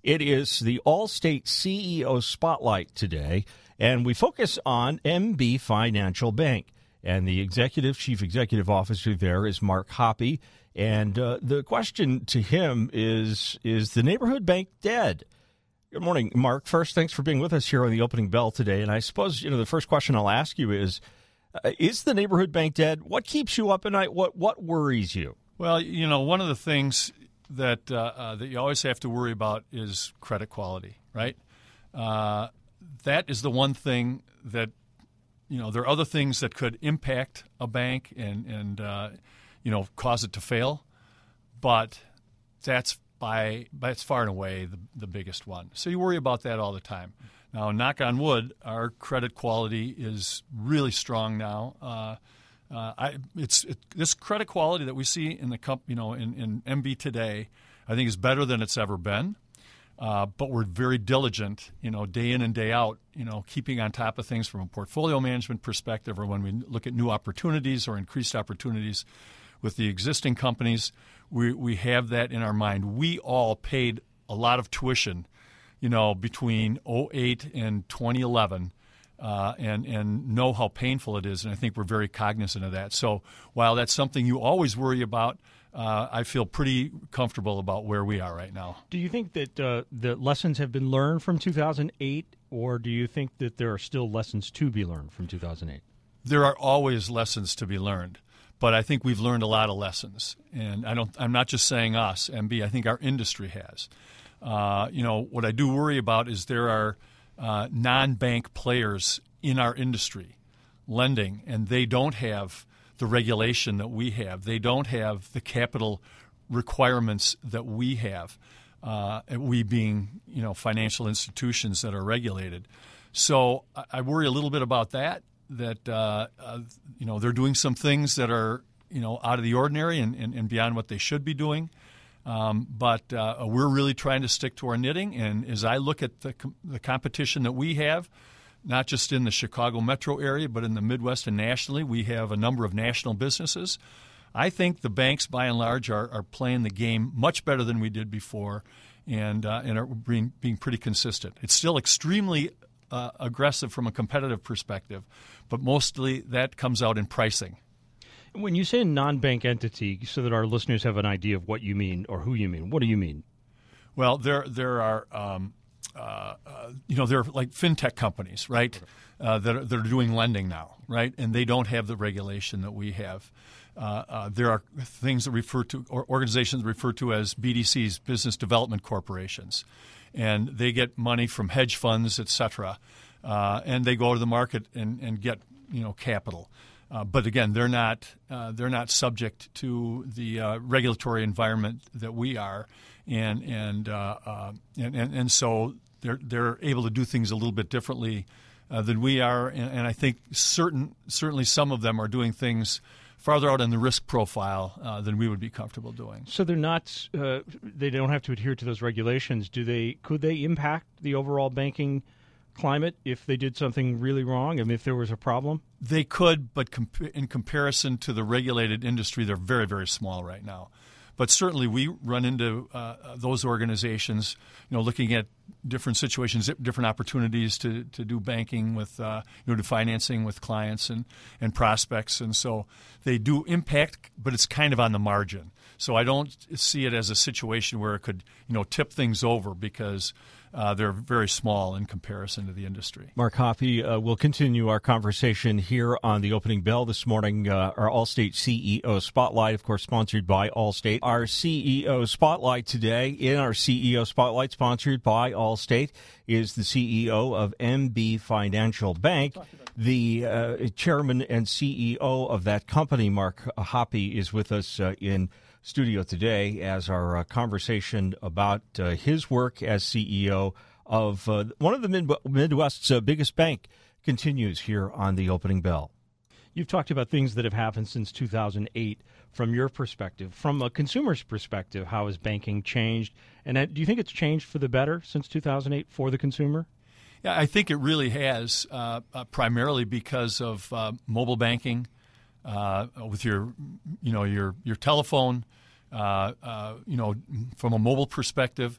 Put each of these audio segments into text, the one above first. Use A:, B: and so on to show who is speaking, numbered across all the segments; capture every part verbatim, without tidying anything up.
A: It is the Allstate C E O Spotlight today, and we focus on M B Financial Bank. And the executive, chief executive officer there is Mark Hoppe. And uh, the question to him is, is the neighborhood bank dead? Good morning, Mark. First, thanks for being with us here on the opening bell today. And I suppose, you know, the first question I'll ask you is, uh, is the neighborhood bank dead? What keeps you up at night? What, what worries you?
B: Well, you know, one of the things that uh, uh, that you always have to worry about is credit quality, right? Uh, that is the one thing that, you know, there are other things that could impact a bank and, and uh, you know, cause it to fail, but that's by, by it's far and away the, the biggest one. So you worry about that all the time. Now, knock on wood, our credit quality is really strong now. Uh, Uh, I, it's it, this credit quality that we see in the comp, you know, in, in M B today, I think is better than it's ever been. Uh, but we're very diligent, you know, day in and day out, you know, keeping on top of things from a portfolio management perspective, or when we look at new opportunities or increased opportunities with the existing companies, we we have that in our mind. We all paid a lot of tuition, you know, between oh eight and twenty eleven. Uh, and, and know how painful it is, and I think we're very cognizant of that. So while that's something you always worry about, uh, I feel pretty comfortable about where we are right now.
A: Do you think that uh, the lessons have been learned from two thousand eight, or do you think that there are still lessons to be learned from two thousand eight?
B: There are always lessons to be learned, but I think we've learned a lot of lessons. And I don't, I'm not just saying us, M B, I think our industry has. Uh, you know, what I do worry about is there are Uh, non-bank players in our industry lending, and they don't have the regulation that we have. They don't have the capital requirements that we have, uh, we being, you know, financial institutions that are regulated. So I, I worry a little bit about that, that, uh, uh, you know, they're doing some things that are, you know, out of the ordinary and, and, and beyond what they should be doing. Um, but uh, we're really trying to stick to our knitting. And as I look at the, com- the competition that we have, not just in the Chicago metro area, but in the Midwest and nationally, we have a number of national businesses. I think the banks, by and large, are, are playing the game much better than we did before, and uh, and are being, being pretty consistent. It's still extremely uh, aggressive from a competitive perspective, but mostly that comes out in pricing.
A: When you say a non-bank entity, so that our listeners have an idea of what you mean or who you mean, what do you mean?
B: Well, there there are, um, uh, uh, you know, there are like fintech companies, right, uh, that, are, that are doing lending now, right, and they don't have the regulation that we have. Uh, uh, there are things that refer to, or organizations referred to as B D Cs, business development corporations, and they get money from hedge funds, et cetera, uh, and they go to the market and, and get, you know, capital. Uh, but again, they're not uh, they're not subject to the uh, regulatory environment that we are, and and, uh, uh, and and and so they're they're able to do things a little bit differently uh, than we are, and, and I think certain certainly some of them are doing things farther out in the risk profile uh, than we would be comfortable doing.
A: So they're not uh, they don't have to adhere to those regulations. Do they? Could they impact the overall banking climate if they did something really wrong? I mean, if there was a problem?
B: They could, but comp- in comparison to the regulated industry, they're very, very small right now. But certainly we run into uh, those organizations, you know, looking at different situations, different opportunities to, to do banking with, uh, you know, do financing with clients and, and prospects. And so they do impact, but it's kind of on the margin. So I don't see it as a situation where it could, you know, tip things over because Uh, they're very small in comparison to the industry.
A: Mark Hoppe, uh, we'll continue our conversation here on the opening bell this morning. Uh, our Allstate C E O Spotlight, of course, sponsored by Allstate. Our C E O Spotlight today, in our C E O Spotlight, sponsored by Allstate, is the C E O of M B Financial Bank. The uh, chairman and C E O of that company, Mark Hoppe, is with us uh, in studio today as our uh, conversation about uh, his work as C E O of uh, one of the Mid- Midwest's uh, biggest bank continues here on the opening bell. You've talked about things that have happened since two thousand eight from your perspective. From a consumer's perspective, how has banking changed? And uh, do you think it's changed for the better since two thousand eight for the consumer?
B: Yeah, I think it really has, uh, uh, primarily because of uh, mobile banking, uh, with your, you know, your your telephone. Uh, uh, you know, from a mobile perspective,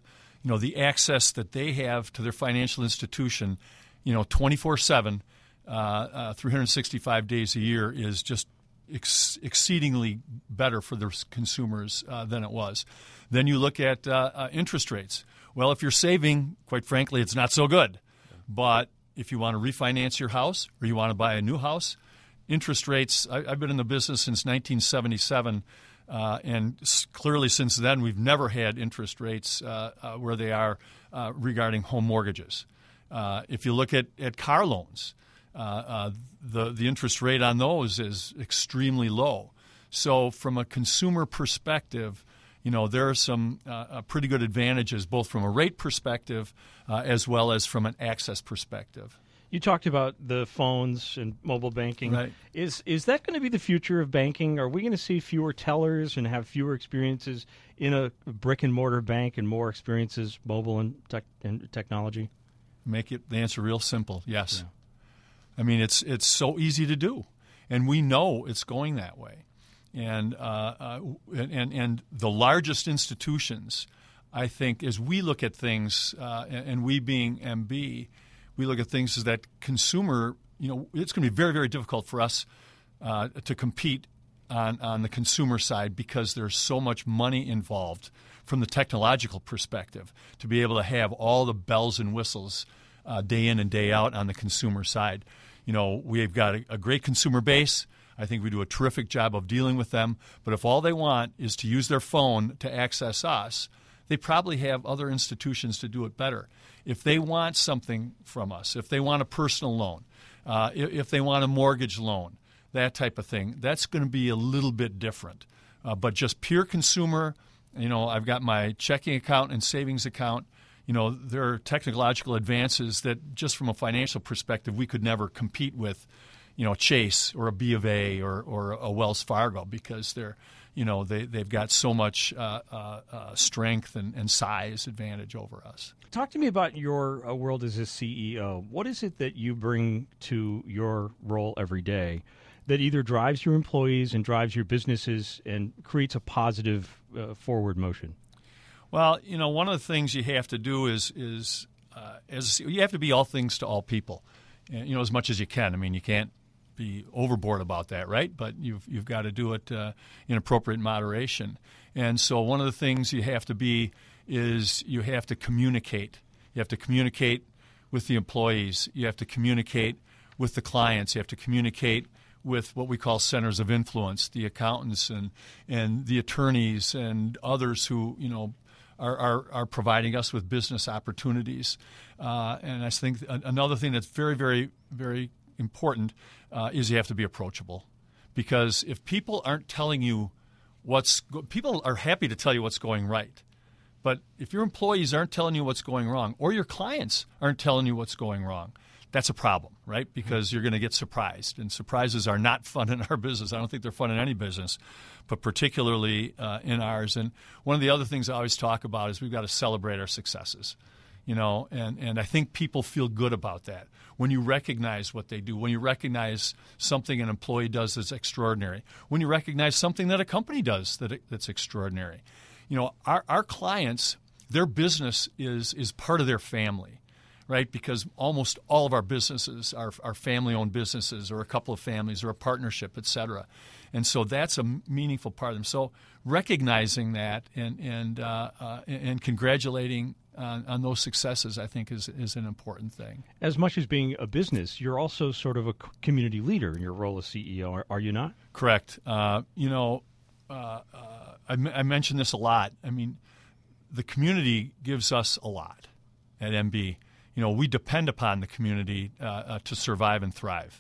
B: you know, the access that they have to their financial institution, you know, twenty-four seven, uh, uh, three hundred sixty-five days a year is just ex- exceedingly better for the consumers uh, than it was. Then you look at uh, uh, interest rates. Well, if you're saving, quite frankly, it's not so good. But if you want to refinance your house or you want to buy a new house, interest rates, I, I've been in the business since nineteen seventy-seven, uh, and s- clearly since then we've never had interest rates uh, uh, where they are uh, regarding home mortgages. Uh, if you look at, at car loans, uh, uh, the, the interest rate on those is extremely low. So from a consumer perspective, you know, there are some uh, uh, pretty good advantages both from a rate perspective uh, as well as from an access perspective.
A: You talked about the phones and mobile banking.
B: Right.
A: Is is that going to be the future of banking? Are we going to see fewer tellers and have fewer experiences in a brick and mortar bank and more experiences mobile and, tech, and technology?
B: Make it the answer real simple. Yes.
A: Yeah.
B: I mean, it's it's so easy to do, and we know it's going that way. And, uh, uh, and and the largest institutions, I think, as we look at things, uh, and, and we being M B, we look at things as that consumer, you know, it's going to be very, very difficult for us uh, to compete on, on the consumer side because there's so much money involved from the technological perspective to be able to have all the bells and whistles uh, day in and day out on the consumer side. You know, we've got a, a great consumer base. I think we do a terrific job of dealing with them. But if all they want is to use their phone to access us, they probably have other institutions to do it better. If they want something from us, if they want a personal loan, uh, if, if they want a mortgage loan, that type of thing, that's going to be a little bit different. Uh, but just pure consumer, you know, I've got my checking account and savings account. You know, there are technological advances that just from a financial perspective we could never compete with, you know, Chase or a B of A or, or a Wells Fargo because they're, you know, they, they've got so much uh, uh, uh, strength and, and size advantage over us.
A: Talk to me about your uh, world as a C E O. What is it that you bring to your role every day that either drives your employees and drives your businesses and creates a positive uh, forward motion?
B: Well, you know, one of the things you have to do is is uh, as you have to be all things to all people, and, you know, as much as you can. I mean, you can't be overboard about that, right? But you've you've got to do it uh, in appropriate moderation. And so, one of the things you have to be is you have to communicate. You have to communicate with the employees. You have to communicate with the clients. You have to communicate with what we call centers of influence, the accountants and and the attorneys and others who, you know, are are, are providing us with business opportunities. Uh, and I think another thing that's very, very, very important uh, is you have to be approachable, because if people aren't telling you what's go- people are happy to tell you what's going right, but if your employees aren't telling you what's going wrong, or your clients aren't telling you what's going wrong, that's a problem, right? Because you're going to get surprised, and surprises are not fun in our business. I don't think they're fun in any business, but particularly uh, in ours. And one of the other things I always talk about is we've got to celebrate our successes, you know, and, and I think people feel good about that. When you recognize what they do, when you recognize something an employee does that's extraordinary, when you recognize something that a company does that that's extraordinary. You know, our, our clients, their business is is part of their family, right? Because almost all of our businesses are, are family-owned businesses, or a couple of families, or a partnership, et cetera. And so that's a meaningful part of them. So recognizing that and and uh, uh, and congratulating on, on those successes, I think, is is an important thing.
A: As much as being a business, you're also sort of a community leader in your role as C E O, are, are you not?
B: Correct. Uh, you know, uh, uh, I, m- I mention this a lot. I mean, the community gives us a lot at M B. You know, we depend upon the community uh, uh, to survive and thrive.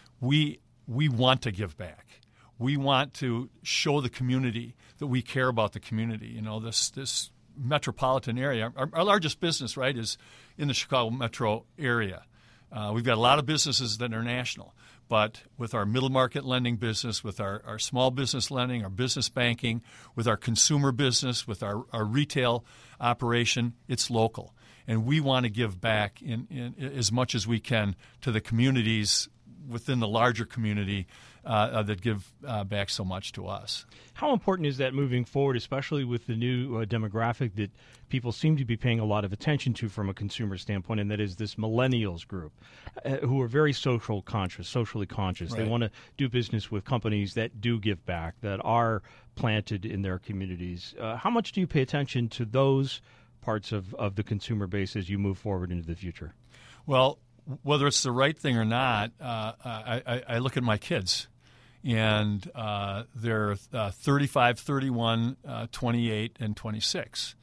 B: We we want to give back. We want to show the community that we care about the community. You know, this this metropolitan area, our, our largest business, right, is in the Chicago metro area. Uh, we've got a lot of businesses that are national, but with our middle market lending business, with our, our small business lending, our business banking, with our consumer business, with our, our retail operation, it's local. And we want to give back in, in as much as we can to the communities within the larger community uh, uh, that give uh, back so much to us.
A: How important is that moving forward, especially with the new uh, demographic that people seem to be paying a lot of attention to from a consumer standpoint, and that is this millennials group, uh, who are very social conscious, socially conscious.
B: Right.
A: They want to do business with companies that do give back, that are planted in their communities. Uh, how much do you pay attention to those parts of, of the consumer base as you move forward into the future?
B: Well, whether it's the right thing or not, uh, I, I, I look at my kids, and uh, they're uh, thirty-five, thirty-one, uh, twenty-eight, and twenty-six.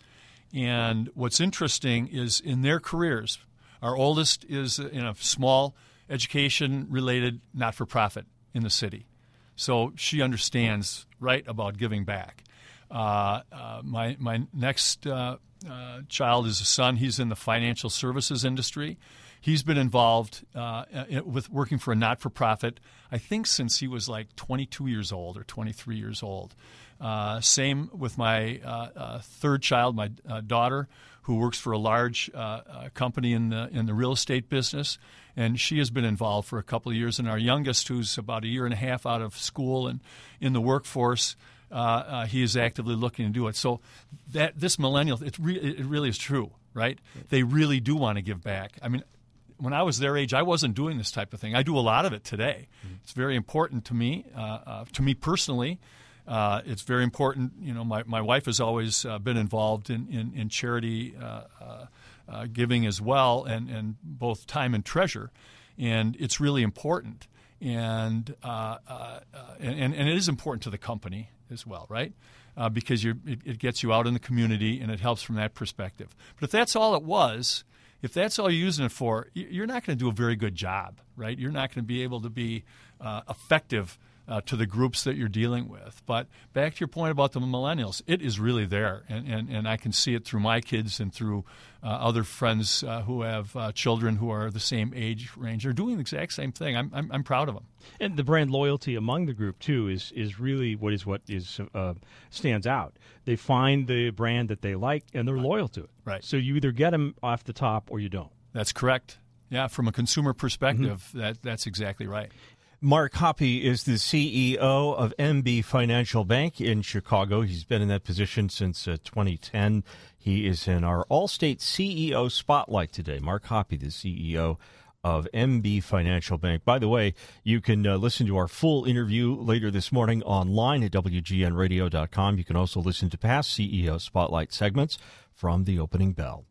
B: And what's interesting is in their careers, our oldest is in a small education-related not-for-profit in the city. So she understands right about giving back. Uh, uh, my, my next uh, uh, child is a son. He's in the financial services industry. He's been involved uh, with working for a not-for-profit, I think, since he was like twenty-two years old or twenty-three years old. Uh, same with my uh, uh, third child, my uh, daughter, who works for a large uh, uh, company in the in the real estate business, and she has been involved for a couple of years. And our youngest, who's about a year and a half out of school and in the workforce, uh, uh, he is actively looking to do it. So that this millennial, it, re- it really is true, right? They really do want to give back. I mean, when I was their age, I wasn't doing this type of thing. I do a lot of it today. Mm-hmm. It's very important to me, uh, uh, to me personally. Uh, it's very important. You know, my, my wife has always uh, been involved in, in, in charity uh, uh, uh, giving as well, and, and both time and treasure. And it's really important. And, uh, uh, and, and it is important to the company as well, right? Uh, because you're, it, it gets you out in the community, and it helps from that perspective. But if that's all it was, if that's all you're using it for, you're not going to do a very good job, right? You're not going to be able to be uh, effective uh, to the groups that you're dealing with. But back to your point about the millennials, it is really there, and, and, and I can see it through my kids and through uh, other friends uh, who have uh, children who are the same age range. They're doing the exact same thing. I'm, I'm, I'm proud of them.
A: And the brand loyalty among the group, too, is is really what is what is uh, stands out. They find the brand that they like, and they're loyal to it.
B: Right.
A: So you either get them off the top or you don't.
B: That's correct. Yeah, from a consumer perspective, mm-hmm. that that's exactly right.
A: Mark Hoppe is the C E O of M B Financial Bank in Chicago. He's been in that position since uh, twenty ten. He is in our All-State C E O Spotlight today. Mark Hoppe, the C E O of M B Financial Bank. By the way, you can uh, listen to our full interview later this morning online at W G N radio dot com. You can also listen to past C E O Spotlight segments from the opening bell.